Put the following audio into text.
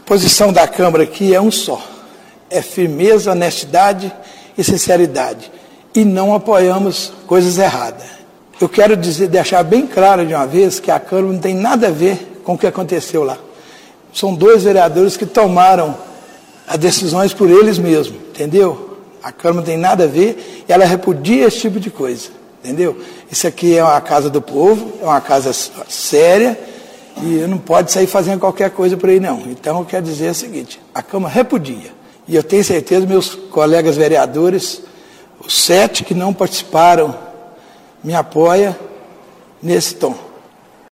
posição da Câmara aqui é um só. É firmeza, honestidade e sinceridade. E não apoiamos coisas erradas. Eu quero deixar bem claro de uma vez que a Câmara não tem nada a ver com o que aconteceu lá. São 2 vereadores que tomaram as decisões por eles mesmos, entendeu? A Câmara não tem nada a ver, ela repudia esse tipo de coisa, entendeu? Isso aqui é uma casa do povo, é uma casa séria, e não pode sair fazendo qualquer coisa por aí, não. Então, eu quero dizer o seguinte, a Câmara repudia, e eu tenho certeza, meus colegas vereadores, os 7 que não participaram, me apoiam nesse tom.